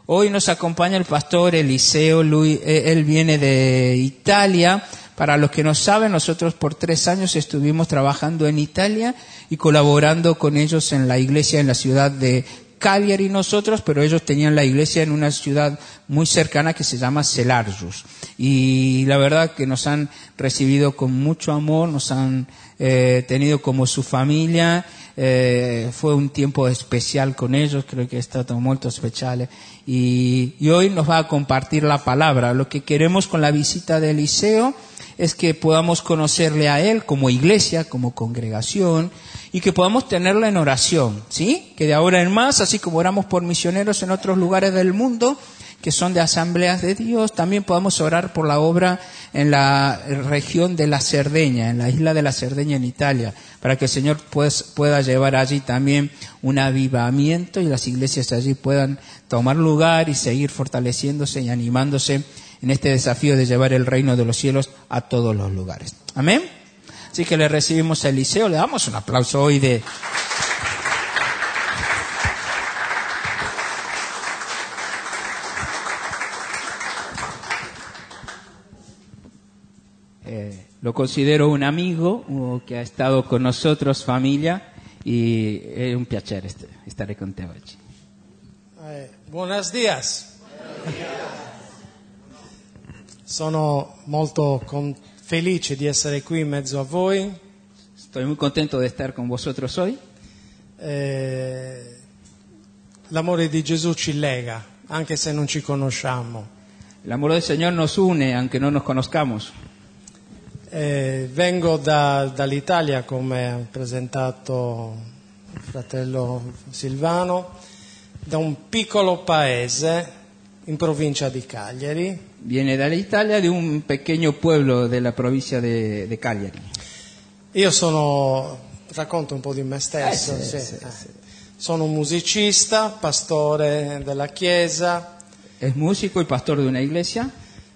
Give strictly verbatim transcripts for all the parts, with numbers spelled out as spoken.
Hoy nos acompaña el pastor Eliseo Luis, él viene de Italia. Para los que no saben, nosotros por tres años estuvimos trabajando en Italia y colaborando con ellos en la iglesia en la ciudad de Cagliari nosotros, pero ellos tenían la iglesia en una ciudad muy cercana que se llama Celargus. Y la verdad que nos han recibido con mucho amor, nos han eh, tenido como su familia. Eh, fue un tiempo especial con ellos, creo que è stato molto speciale. Y, y hoy nos va a compartir la palabra. Lo que queremos con la visita de Eliseo es que podamos conocerle a él como iglesia, como congregación, y que podamos tenerlo en oración, ¿sí? Que de ahora en más, así como oramos por misioneros en otros lugares del mundo, que son de asambleas de Dios, también podamos orar por la obra en la región de la Cerdeña, en la isla de la Cerdeña en Italia, para que el Señor pues, pueda llevar allí también un avivamiento y las iglesias allí puedan tomar lugar y seguir fortaleciéndose y animándose en este desafío de llevar el reino de los cielos a todos los lugares. Amén. Así que le recibimos a Eliseo, le damos un aplauso hoy de... Eh, lo considero un amigo que ha estado con nosotros, familia, y è un piacere stare con te oggi. Eh, buenos días. Sono molto con- felice di essere qui in mezzo a voi. Estoy muy contento de estar con vosotros hoy. Eh, l'amore di Gesù ci lega, anche se non ci conosciamo. El amor del Señor nos une, aunque no nos conozcamos. Eh, vengo da- dall'Italia, come ha presentato il fratello Silvano, da un piccolo paese in provincia di Cagliari. Viene de Italia, de un pequeño pueblo de la provincia de, de Cagliari. Io sono, racconto un po' di me stesso, Eh, sì, sì, sì, eh. sì. Sono un musicista, pastore della chiesa, Es músico y pastor de una iglesia.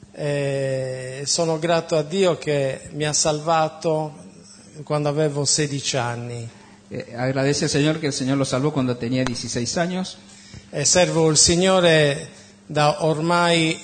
e sono grato a Dio che mi ha salvato quando avevo sedici anni Eh, agradece al Señor que el Señor lo salvó cuando tenía dieciséis años. e servo il Signore da ormai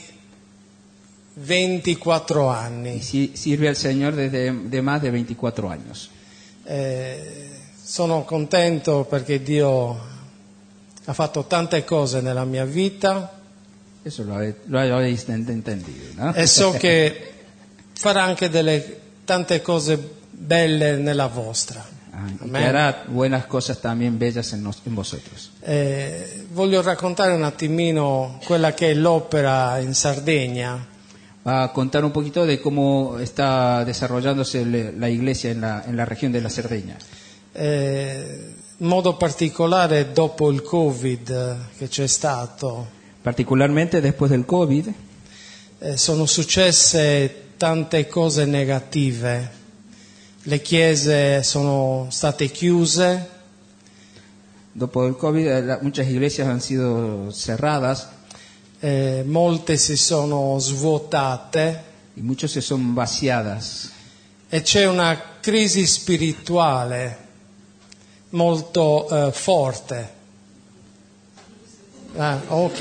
ventiquattro Y anni. si- sirve al Señor desde de más de veinticuatro años. Eh, sono contento perché Dio ha fatto tante cose nella mia vita Eso lo, habe- lo habéis ent- entendido, ¿no? e so che farà anche delle tante cose belle nella vostra. Ah, y que Amén. hará buenas cosas también bellas en, nos- en vosotros. Eh, voglio raccontare un attimino quella che è l'opera in Sardegna. Va a contar un poquito de cómo está desarrollándose le- la iglesia en la, en la región de la Cerdeña. Eh, in modo particolare dopo il Covid che c'è stato, Particularmente después del COVID, eh, sono successe tante cose negative. Le chiese sono state chiuse, dopo el COVID eh, la- muchas iglesias han sido cerradas eh, molte si sono svuotate y muchas se son vaciadas. e c'è una crisi spirituale molto eh, forte. Ah, ok.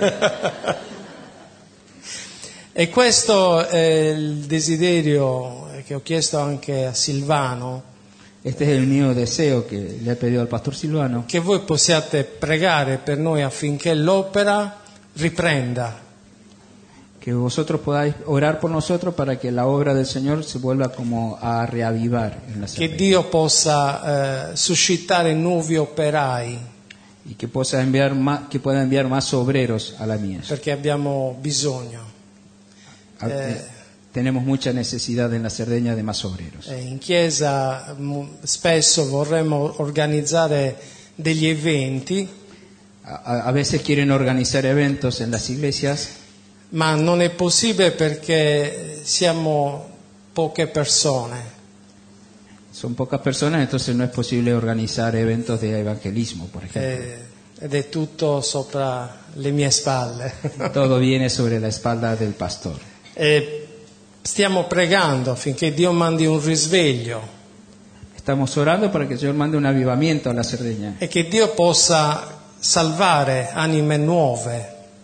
E questo è il desiderio che ho chiesto anche a Silvano, Este es el mío deseo que le he pedido al pastor Silvano, che voi possiate pregare per noi affinché l'opera riprenda. que vosotros podáis orar por nosotros para que la obra del Señor se vuelva como a reavivar en la Che Cerdeña. Dio possa eh, suscitare nuovi operai, Y que pueda enviar más, que pueda enviar más obreros a la mies. perché abbiamo bisogno. A- eh, tenemos mucha necesidad en la Cerdeña de más obreros. Eh, In chiesa m- spesso vorremmo organizzare degli eventi, A, a veces quieren organizar eventos en las iglesias, ma non è possibile perché siamo poche persone. son pocas personas, entonces no es posible organizar eventos de evangelismo, por ejemplo. Eh, ed è tutto sopra le mie spalle. Todo viene sobre la espalda del pastor. E stiamo pregando affinché Dio mandi un risveglio Estamos orando para que el Señor mande un avivamiento a la Cerdeña e che Dio possa salvare anime nuove.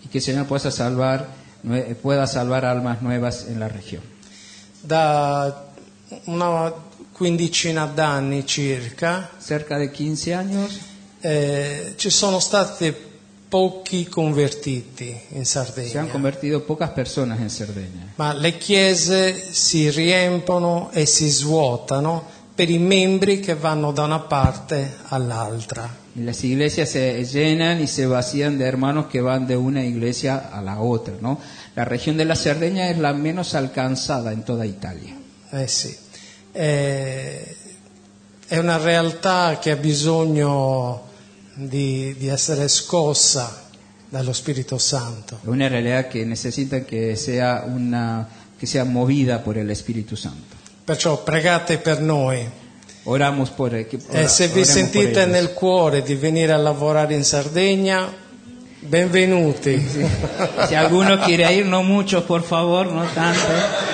y que el Señor pueda salvar, pueda salvar almas nuevas en la región. Da una quindicina d'anni circa, Cerca de quince años, eh, ci sono stati pochi convertiti in se han Sardegna, convertido pocas personas en Cerdeña. ma le chiese si riempiono e si svuotano per i membri che vanno da una parte all'altra. Y las iglesias se llenan y se vacían de hermanos que van de una iglesia a la otra, ¿no? La región de la Cerdeña es la menos alcanzada en toda Italia. Eh sì, eh, è una realtà che ha bisogno di, di essere scossa dallo Spirito Santo. Es una realidad que necesita que sea una que sea movida por el Espíritu Santo. Perciò pregate per noi. Oramos por que ora- E se vi oremos por sentite ellos. nel cuore di venire a lavorare in Sardegna, benvenuti. Si alguno quiere ir, no muchos, por favor, no tanto.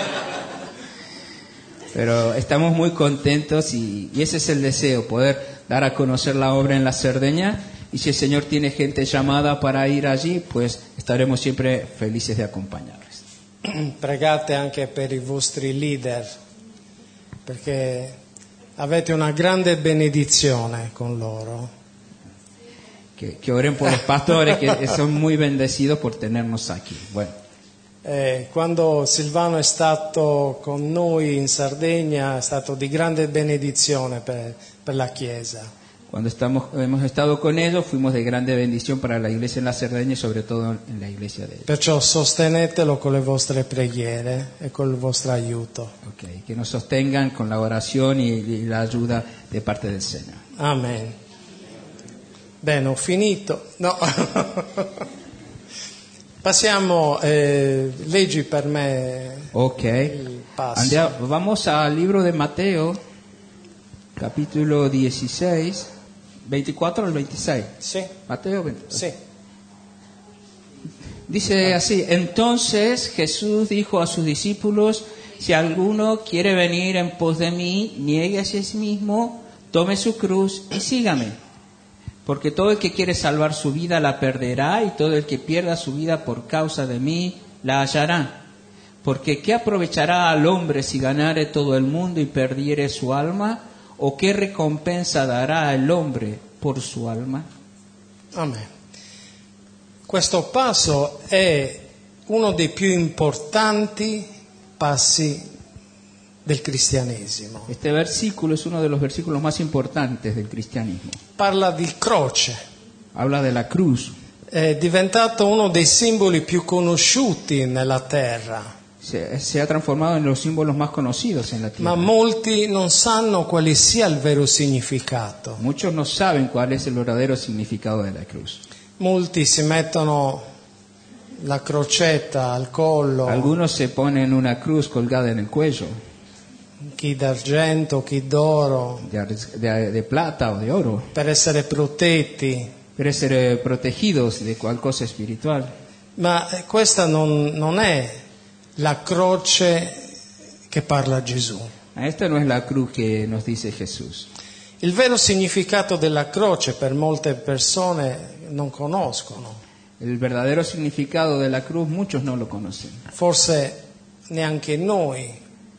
Pero estamos muy contentos y, y ese es el deseo, poder dar a conocer la obra en la Cerdeña. Y si el Señor tiene gente llamada para ir allí, pues estaremos siempre felices de acompañarles. Pregate anche per i vostri leader, perché avete una grande benedizione con loro. Que, que oren por los pastores, que son muy bendecidos por tenernos aquí. Bueno, Eh, quando Silvano è stato con noi in Sardegna è stato di grande benedizione per, per la Chiesa. cuando estamos, hemos estado con ellos, fuimos de grande bendición para la iglesia en la Cerdeña y sobre todo en la iglesia de ellos. Perciò sostenetelo con le vostre preghiere e col vostro aiuto. Okay, que nos sostengan con la oración y, y la ayuda de parte del Señor. Amen. Bene, ho finito. No. Passiamo, eh, leggi per me Ok, il passo. Andrea, vamos al libro de Mateo, capítulo dieciséis, veinticuatro al veintiséis. Sì, Mateo veinticuatro. sì. Dice así: entonces Jesús dijo a sus discípulos: si alguno quiere venir en pos de mí, niegue a sí mismo, tome su cruz y sígame. Porque todo el que quiere salvar su vida la perderá, y todo el que pierda su vida por causa de mí la hallará. Porque ¿qué aprovechará al hombre si ganare todo el mundo y perdiere su alma? ¿O qué recompensa dará el hombre por su alma? Amen. Questo passo è uno dei più importanti passi del cristianesimo. Este versículo es uno de los versículos más importantes del cristianismo. Parla di croce, Habla de la cruz. è diventato uno dei simboli più conosciuti nella terra, Se, se ha transformado en los símbolos más conocidos en la ma tierra. molti non sanno quale sia il vero significato. Muchos no saben cuál es el verdadero significado de la cruz. Molti si mettono la crocetta al collo, Algunos se ponen una cruz colgada en el cuello, chi d'argento, chi d'oro, de, ar- de- de plata o de oro, per essere protetti. para ser eh, protegidos de cual cosa espiritual. Ma eh, questa non, non è la croce che parla Gesù. Esta no es la cruz que nos dice Jesús. Il vero significato della croce per molte persone non conoscono, El verdadero significado de la cruz muchos no lo conocen. forse neanche noi.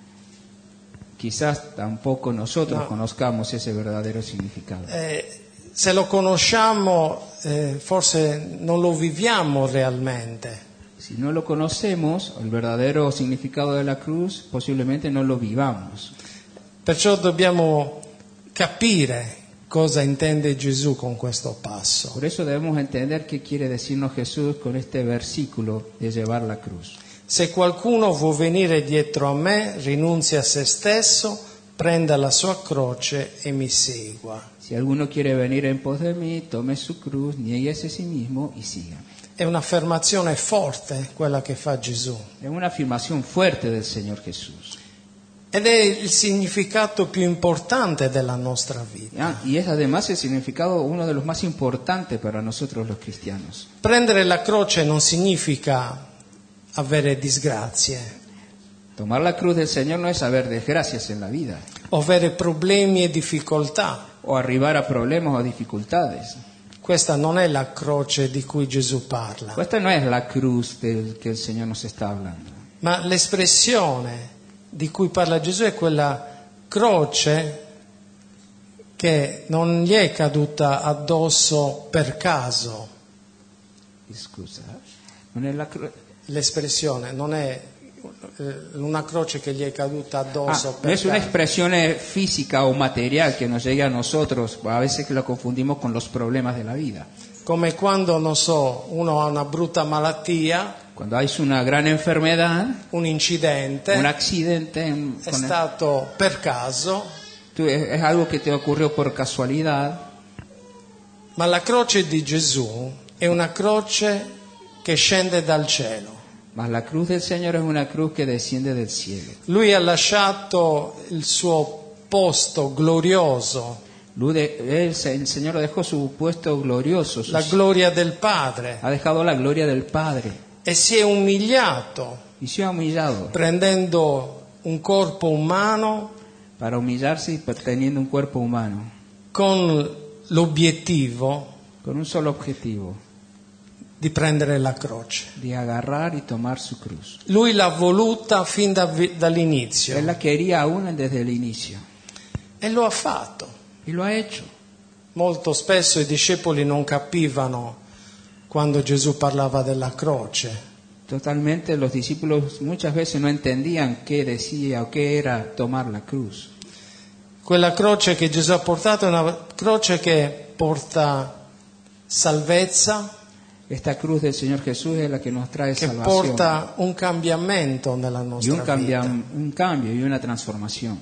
Quizás tampoco nosotros No. conozcamos ese verdadero significado. Eh, se lo conosciamo, eh, forse non lo viviamo realmente. Si no lo conocemos, el verdadero significado de la cruz, posiblemente no lo vivamos. Perciò dobbiamo capire cosa intende Gesù con questo passo. Por eso debemos entender qué quiere decirnos Jesús con este versículo de llevar la cruz. Se qualcuno vuol venire dietro a me, rinunzi a se stesso, prenda la sua croce e mi segua. Si alguno quiere venir en pos de mí, tome su cruz, nieguese a sí mismo y sígame. È un'affermazione forte quella che fa Gesù. Es una afirmación fuerte del Señor Jesús. Ed è il significato più importante della nostra vita. Ah, y es además el significado uno de los más importantes para nosotros los cristianos. Prendere la croce non significa avere disgrazie, Tomar la cruz del Señor no es haber desgracias en la vida o avere problemi e difficoltà. o arribar a problemas o dificultades. Questa non è la croce di cui Gesù parla, Esta no es la cruz del que el Señor nos está hablando. ma l'espressione di cui parla Gesù è quella croce che non gli è caduta addosso per caso. Scusa. Non è la cru- L'espressione non è eh, una croce che gli è caduta addosso Ah, per no es una caso. expresión física o material que nos llega a nosotros, a veces que lo confundimos con los problemas de la vida. Come quando, non so, uno ha una brutta malattia, Cuando hay una gran enfermedad, un incidente, un accidente, un- è con- stato per caso, tú- es es algo que te ocurrió por casualidad, ma la croce di Gesù è una croce che scende dal cielo. mas la cruz del Señor es una cruz que desciende del cielo. Lui ha lasciato il suo posto glorioso, Luz de- él, el Señor dejó su puesto glorioso, su- la gloria del Padre, ha dejado la gloria del Padre e si è umiliato y se ha humillado prendendo un corpo umano para humillarse y teniendo un cuerpo humano, con l'obiettivo con un solo objetivo, di prendere la croce. de agarrar y tomar su cruz. Lui l'ha voluta fin da- dall'inizio Él la quería aún desde el inicio e lo ha fatto. y lo ha hecho. Molto spesso i discepoli non capivano quando Gesù parlava della croce, Totalmente los discípulos muchas veces no entendían qué decía o qué era tomar la cruz. quella croce che Gesù ha portato è una croce che porta salvezza, Esta cruz del Señor Jesús es la que nos trae che salvación porta un cambiamento nella y nostra un, cambia- vita. un cambio y una transformación.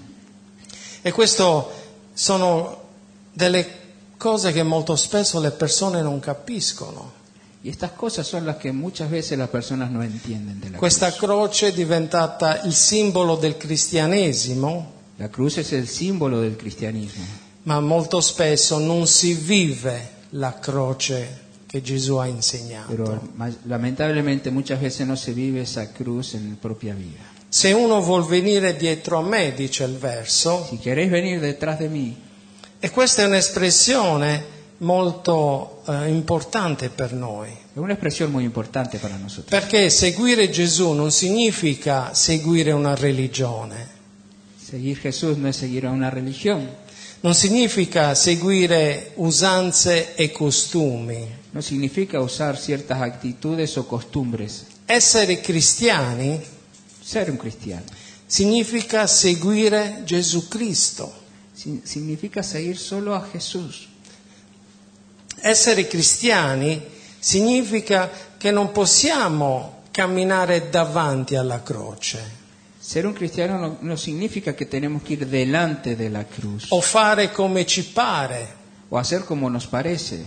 E questo sono delle cose che molto spesso le persone non capiscono. Y estas cosas son las que muchas veces las personas no entienden de la Questa cruz. croce è diventata il simbolo del cristianesimo, La cruz es el símbolo del cristianismo, ma molto spesso non si vive la croce che Gesù ha insegnato. pero ma- lamentablemente muchas veces no se vive esa cruz en la propia vida. Se uno vuol venire dietro a me, dice il verso, Si queréis venir detrás de mí, e questa è un'espressione molto eh, importante per noi, es una expresión muy importante para nosotros. perché seguire Gesù non significa seguire una religione, Seguir Jesús no es seguir a una religión, non significa seguire usanze e costumi. no significa usar ciertas actitudes o costumbres. Essere cristiani Ser un cristiano significa seguire Gesù Cristo. si- significa seguir solo a Jesús. Essere cristiani significa che non possiamo camminare davanti alla croce Ser un cristiano no, no significa que tenemos que ir delante de la cruz o fare come ci pare, o hacer como nos parece,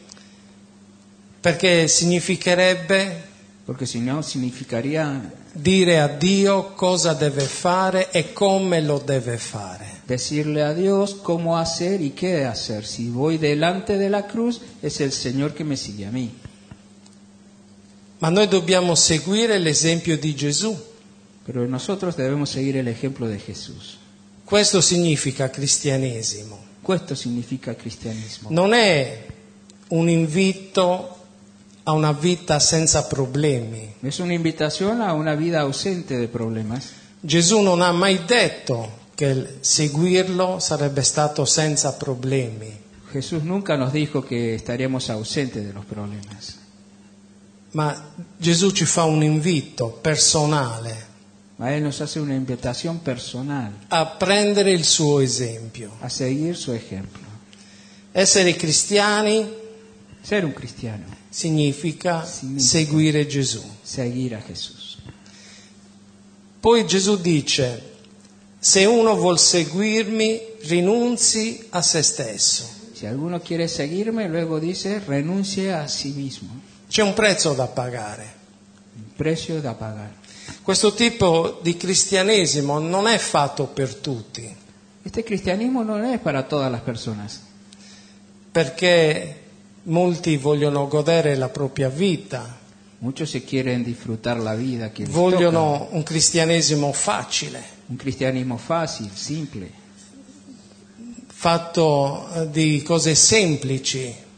perché significherebbe porque si no significaría dire a Dio cosa deve fare e come lo deve fare. decirle a Dios cómo hacer y qué hacer. Si voy delante de la cruz, es el Señor que me sigue a mí. Ma noi dobbiamo seguire l'esempio di Gesù. Pero nosotros debemos seguir el ejemplo de Jesús. Questo significa cristianesimo. Esto significa cristianismo. Non è un invito a una vita senza problemi. Es una invitación a una vida ausente de problemas. Gesù non ha mai detto che il seguirlo sarebbe stato senza problemi, Jesús nunca nos dijo que estaríamos ausentes de los problemas. ma Gesù ci fa un invito personale A Él nos hace una invitación personal a prendere il suo esempio. a seguir su ejemplo. Essere cristiani Ser un cristiano, significa Significa. seguire Gesù. seguir a Jesús. Poi Gesù dice: se uno vuol seguirmi, rinunzi a se stesso. Si alguno quiere seguirme, luego dice, renuncie a sí mismo. C'è un prezzo da pagare. Un precio da pagar. Questo tipo di cristianesimo non è fatto per tutti, Este cristianismo no es para todas las personas, perché molti vogliono godere la propria vita, muchos se quieren disfrutar la vida que les vogliono un cristianesimo facile, toca. Un cristianismo fácil, simple, fatto eh, di cose semplici,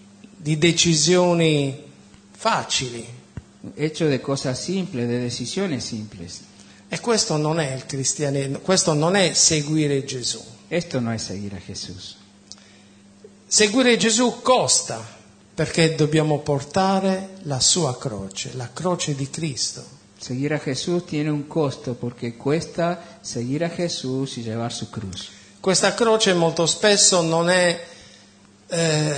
di decisioni facili. Hecho de cosas simples, de decisiones simples. E questo non è il cristianesimo, questo non è seguire Gesù. Esto no es seguir a Jesús. Seguire Gesù costa, perché dobbiamo portare la sua croce, la croce di Cristo. Seguir a Jesús tiene un costo porque cuesta seguir a Jesús y llevar su cruz. Questa croce molto spesso non è eh,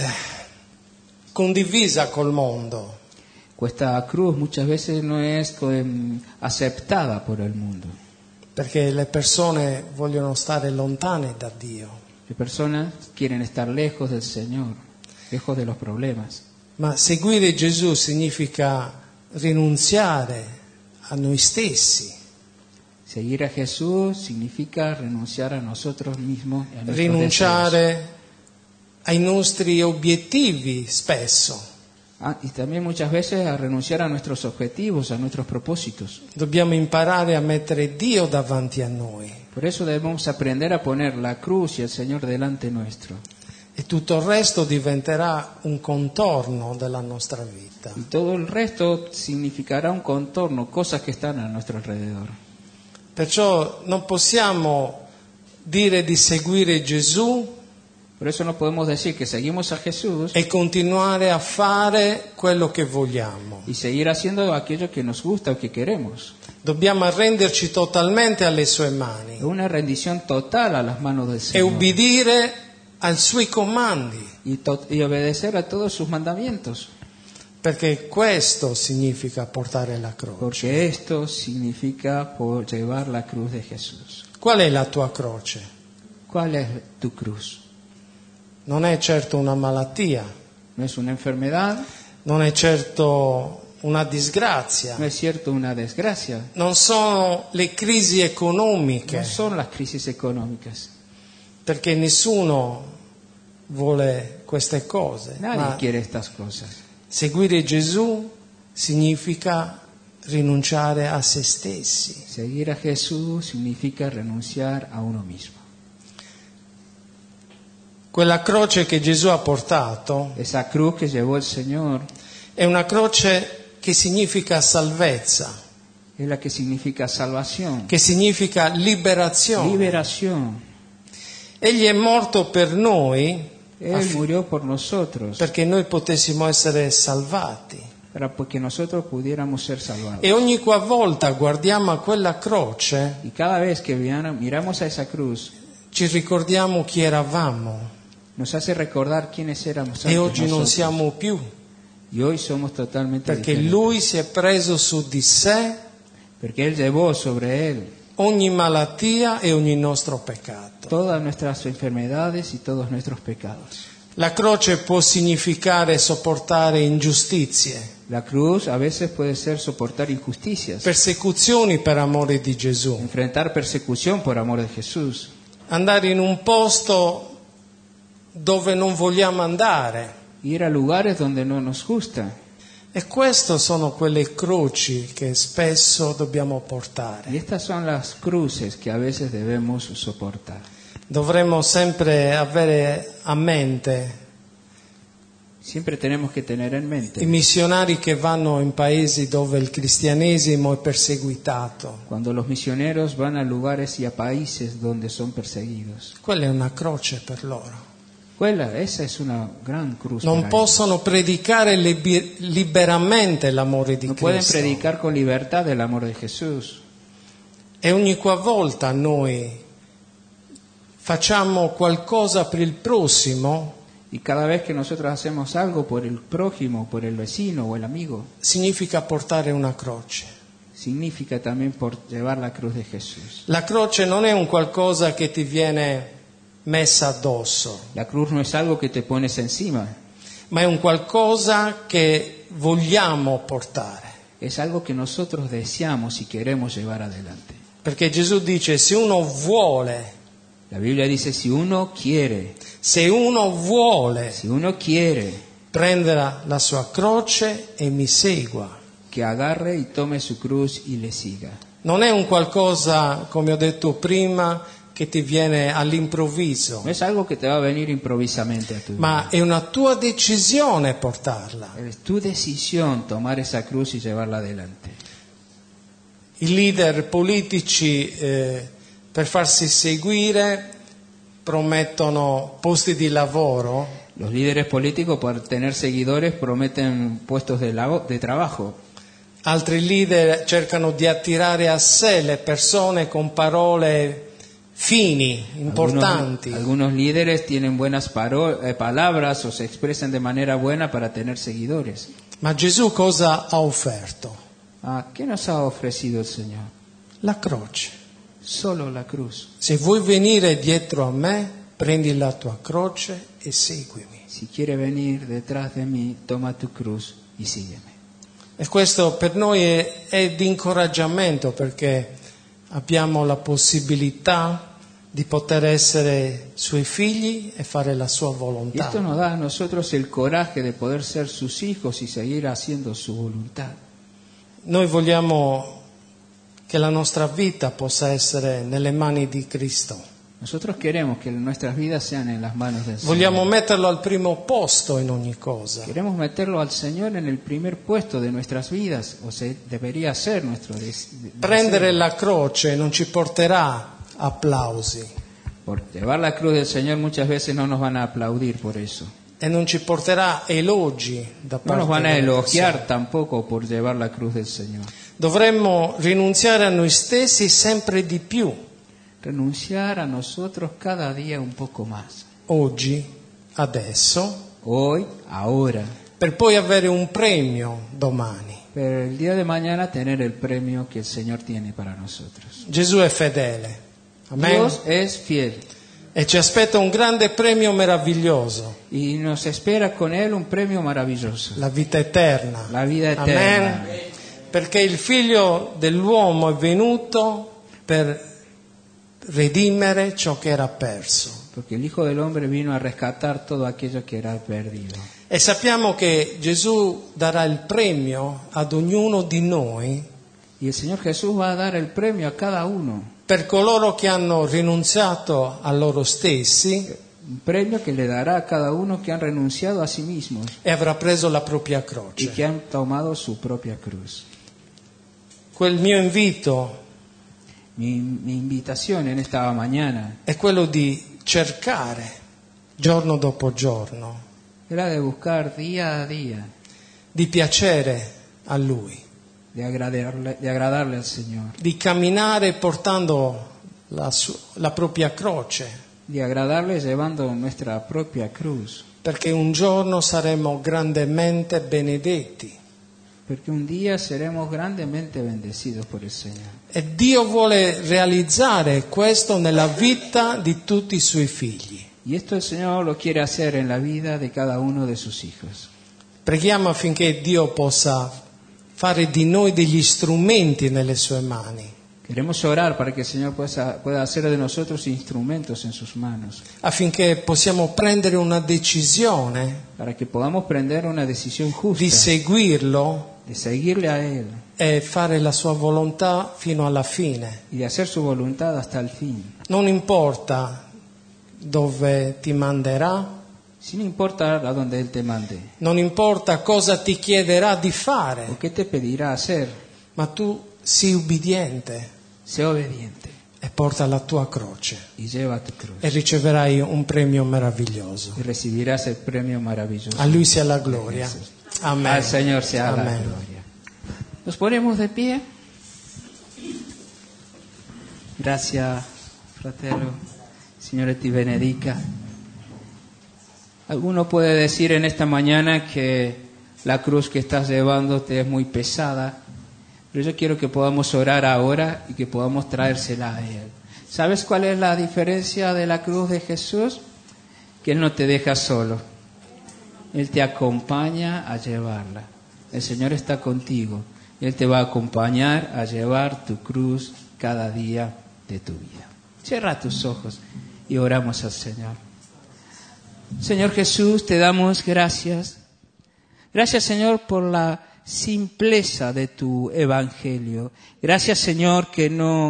condivisa col mondo. Questa cruz muchas veces no es um, aceptada por el mundo. Perché le persone vogliono stare lontane da Dio. Le personas quieren estar lejos del Señor, lejos de los problemas. Ma seguire Gesù significa rinunziare a noi stessi. Seguir a Jesús significa renunciar a nosotros mismos y a nuestros Rinunciare deseos. ai nostri obiettivi spesso. Ah, y también muchas veces a renunciar a nuestros objetivos, a nuestros propósitos. Dobbiamo imparare a mettere Dio davanti a noi. Por eso debemos aprender a poner la cruz y el Señor delante nuestro. E tutto il resto diventerà un contorno della nostra vita. Y todo el resto significará un contorno, cosas que están a nuestro alrededor. Perciò non possiamo dire di seguire Gesù Por eso no podemos decir que seguimos a Jesús e continuare a fare quello che vogliamo. y seguir haciendo aquello que nos gusta o que queremos. Dobbiamo arrenderci totalmente alle sue mani Es una rendición total a las manos del e Señor. ubbidire ai suoi comandi, Y, to- y obedecer a todos sus mandamientos. perché questo significa portare la croce. Porque esto significa por llevar la cruz de Jesús. Qual è la tua croce? ¿Cuál es tu cruz? Non è certo una malattia, No es una enfermedad, non è certo una disgrazia, no es cierto una desgracia, non sono le crisi economiche, no son las crisis económicas. perché nessuno vuole queste cose. Nadie Ma quiere estas cosas. seguire Gesù significa rinunciare a se stessi. Seguir a Jesús significa renunciar a uno mismo. Quella croce che Gesù ha portato Esa cruz que llevó el Señor è una croce che significa salvezza, es la que significa salvación, che significa liberazione. liberación. Egli è morto per noi Él murió por nosotros perché noi potessimo essere salvati. para que nosotros pudiéramos ser salvados. E ogni qualvolta guardiamo a quella croce Y cada vez que miramos a esa cruz, ci ricordiamo chi eravamo nos hace recordar quiénes éramos e antes oggi non nosotros. siamo più, Y hoy somos totalmente perché diferentes. Lui si è preso su di sé Porque Él llevó sobre Él ogni malattia e ogni nostro peccato. todas nuestras enfermedades y todos nuestros pecados. La croce può significare sopportare ingiustizie, La cruz a veces puede ser soportar injusticias, persecuzioni per amore di Gesù, enfrentar persecución por amor de Jesús, andare in un posto dove non vogliamo andare. ir a lugares donde no nos gusta. E queste sono quelle croci che spesso dobbiamo Y portare. estas son las cruces que a veces debemos soportar. Dovremmo sempre avere a mente Siempre tenemos que tener en i mente, missionari che vanno in paesi dove il cristianesimo è perseguitato. cuando los misioneros van a lugares y a países donde son perseguidos. Quella è una croce per loro. Quella, esa es una gran cruz. Non para possono predicare libi- liberamente l'amore ellos. di No pueden Cristo. predicar con libertad el amor de Jesús. E ogni qualvolta noi facciamo qualcosa per il prossimo, Y cada vez que nosotros hacemos algo por el prójimo, por el vecino o el amigo, significa portare una croce. significa también por llevar la cruz de Jesús. La croce non è un qualcosa che ti viene messa addosso, La cruz no es algo que te pones encima, ma è un qualcosa che vogliamo portare. es algo que nosotros deseamos y queremos llevar adelante. Perché Gesù dice, se uno vuole, La Biblia dice, si uno quiere, se uno vuole, si uno quiere, prendere la sua croce e mi segua. que agarre y tome su cruz y le siga. Non è un qualcosa, come ho detto prima, che ti viene all'improvviso, No es algo que te va a venir improvisamente a tu vida. ma è una tua decisione portarla. Es tu decisión tomar esa cruz y llevarla adelante. I leader politici eh, per farsi seguire promettono posti di lavoro, Los líderes políticos, por tener seguidores, prometen puestos de, lavo- de trabajo. altri leader cercano di attirare a sé le persone con parole fini, importanti. Algunos, algunos líderes tienen buenas paro- eh, palabras o se expresan de manera buena para tener seguidores. Ma Gesù cosa ha offerto? Ah, ¿qué nos ha ofrecido el Señor? La croce. Solo la cruz. Se vuoi venire dietro a me, prendi la tua croce e seguimi. Si quiere venir detrás de mí, toma tu cruz y sígueme. E questo per noi è, è di incoraggiamento, perché abbiamo la possibilità di poter essere suoi figli e fare la sua Y volontà. esto nos da a nosotros el coraje de poder ser sus hijos y seguir haciendo su voluntad. Noi vogliamo che la nostra vita possa essere nelle mani di Cristo. Nosotros queremos que nuestras vidas sean en las manos del Vogliamo Señor. metterlo al primo posto in ogni cosa. Queremos meterlo al Señor en el primer puesto de nuestras vidas, o se debería ser nuestro des- de- Prendere deseo. la croce non ci porterà applausi Por llevar la cruz del Señor muchas veces no nos van a aplaudir por eso. e non ci porterà elogi da No parte nos van a delle elogiar persone. tampoco por llevar la cruz del Señor. Dovremmo rinunciare a noi stessi sempre di più, Renunciar a nosotros cada día un poco más. oggi, adesso, Hoy, ahora. per poi avere un premio domani. Pero el día de mañana tener el premio que el Señor tiene para nosotros. Gesù è fedele. Amen. Dios es fiel E ci aspetta un grande premio meraviglioso, y nos espera con Él un premio maravilloso. la vita eterna. La vida eterna. Amen. Perché il figlio dell'uomo è venuto per redimere ciò che era perso. Porque el Hijo del Hombre vino a rescatar todo aquello que era perdido. E sappiamo che Gesù darà il premio ad ognuno di noi Y el Señor Jesús va a dar el premio a cada uno. per coloro che hanno rinunziato a loro stessi Un premio que le dará a cada uno que han renunciado a sí mismos e avrà preso la propria y croce. que han tomado su propia cruz. Quel mio invito Mi, mi invitación en esta mañana è quello di cercare giorno dopo giorno era de buscar día a día, di piacere a Lui, de agradarle, de agradarle al Señor, di camminare portando la, su- la propria croce, de agradarle llevando nuestra propia cruz. perché un giorno saremo grandemente benedetti. Porque un día seremos grandemente bendecidos por el Señor. E Dio vuole realizzare questo nella vita di tutti i Suoi figli. Y esto el Señor lo quiere hacer en la vida de cada uno de sus hijos. Preghiamo affinché Dio possa fare di noi degli strumenti nelle Sue mani, Queremos orar para que el Señor pueda, pueda hacer de nosotros instrumentos en sus manos, affinché possiamo prendere una decisione para que podamos prender una decisión di justa seguirlo de seguirle a Él e fare la Sua volontà fino alla fine. y de hacer su voluntad hasta el fin. Non importa dove ti manderà, Sin importar a dónde Él te mande non importa cosa ti chiederà di fare, o qué te pedirá hacer, ma tu sii ubbidiente sé obediente e porta la tua croce y lleva tu cruz e riceverai un premio meraviglioso. y recibirás el premio maravilloso. A Lui sia la gloria. Amen. Al Señor sea la Amen. gloria. Nos ponemos de pie. Gracias, fratello. Signore ti benedica. Alguno puede decir en esta mañana que la cruz que estás llevando te es muy pesada, pero yo quiero que podamos orar ahora y que podamos traérsela a Él. ¿Sabes cuál es la diferencia de la cruz de Jesús? Que Él no te deja solo. Él te acompaña a llevarla. El Señor está contigo. Él te va a acompañar a llevar tu cruz cada día de tu vida. Cierra tus ojos y oramos al Señor. Señor Jesús, te damos gracias. Gracias, Señor, por la simpleza de tu evangelio. Gracias, Señor, que no,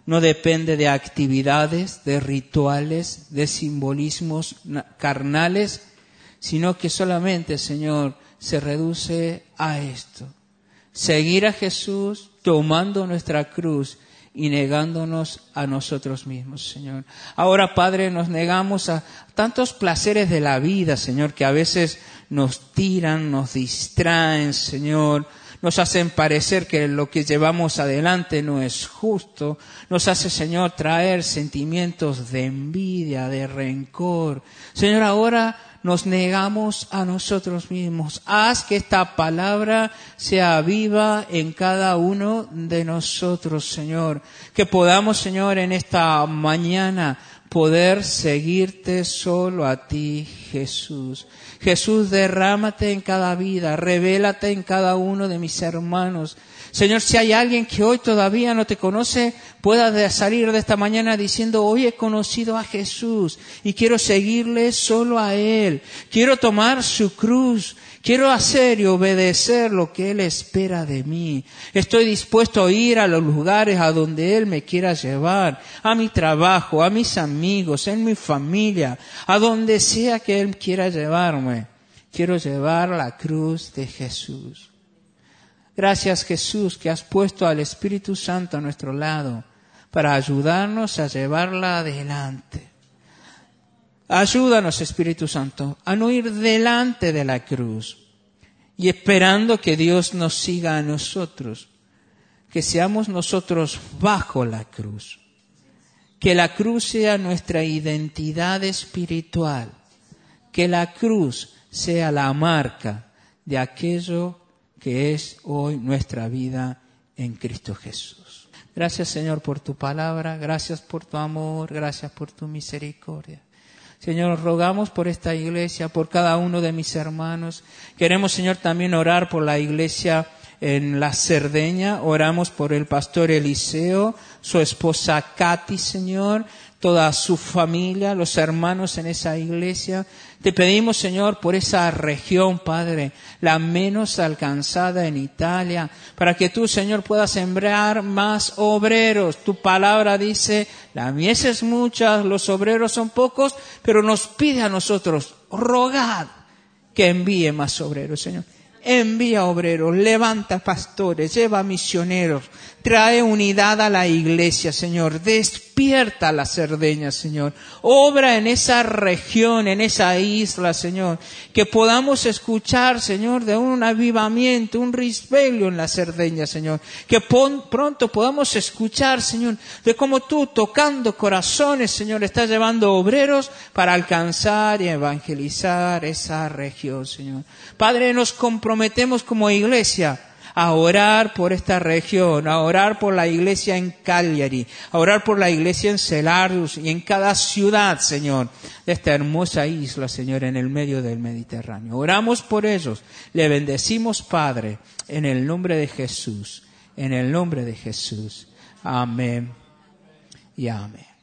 no depende de actividades, de rituales, de simbolismos carnales, sino que solamente, Señor, se reduce a esto. Seguir a Jesús tomando nuestra cruz y negándonos a nosotros mismos, Señor. Ahora, Padre, nos negamos a tantos placeres de la vida, Señor, que a veces nos tiran, nos distraen, Señor. Nos hacen parecer que lo que llevamos adelante no es justo. Nos hace, Señor, traer sentimientos de envidia, de rencor. Señor, ahora nos negamos a nosotros mismos. Haz que esta palabra sea viva en cada uno de nosotros, Señor. Que podamos, Señor, en esta mañana poder seguirte solo a ti, Jesús. Jesús, derrámate en cada vida, revélate en cada uno de mis hermanos. Señor, si hay alguien que hoy todavía no te conoce, pueda salir de esta mañana diciendo, hoy he conocido a Jesús y quiero seguirle solo a Él. Quiero tomar su cruz. Quiero hacer y obedecer lo que Él espera de mí. Estoy dispuesto a ir a los lugares a donde Él me quiera llevar, a mi trabajo, a mis amigos, en mi familia, a donde sea que Él quiera llevarme. Quiero llevar la cruz de Jesús. Gracias, Jesús, que has puesto al Espíritu Santo a nuestro lado para ayudarnos a llevarla adelante. Ayúdanos, Espíritu Santo, a no ir delante de la cruz y esperando que Dios nos siga a nosotros, que seamos nosotros bajo la cruz, que la cruz sea nuestra identidad espiritual, que la cruz sea la marca de aquello que es hoy nuestra vida en Cristo Jesús. Gracias, Señor, por tu palabra, gracias por tu amor, gracias por tu misericordia. Señor, rogamos por esta iglesia, por cada uno de mis hermanos. Queremos, Señor, también orar por la iglesia en la Cerdeña. Oramos por el pastor Eliseo, su esposa Katy, Señor, toda su familia, los hermanos en esa iglesia. Te pedimos, Señor, por esa región, Padre, la menos alcanzada en Italia, para que tú, Señor, puedas sembrar más obreros. Tu palabra dice, la mies es mucha, los obreros son pocos, pero nos pide a nosotros, rogad que envíe más obreros, Señor. Envía obreros, levanta pastores, lleva misioneros, trae unidad a la iglesia, Señor. Despierta a la Cerdeña, Señor. Obra en esa región, en esa isla, Señor. Que podamos escuchar, Señor, de un avivamiento, un risveglio en la Cerdeña, Señor. Que pon, pronto podamos escuchar, Señor, de cómo tú, tocando corazones, Señor, estás llevando obreros para alcanzar y evangelizar esa región, Señor. Padre, nos comprometemos como iglesia a orar por esta región, a orar por la iglesia en Cagliari, a orar por la iglesia en Celarus y en cada ciudad, Señor, de esta hermosa isla, Señor, en el medio del Mediterráneo. Oramos por ellos, le bendecimos, Padre, en el nombre de Jesús, en el nombre de Jesús. Amén y amén.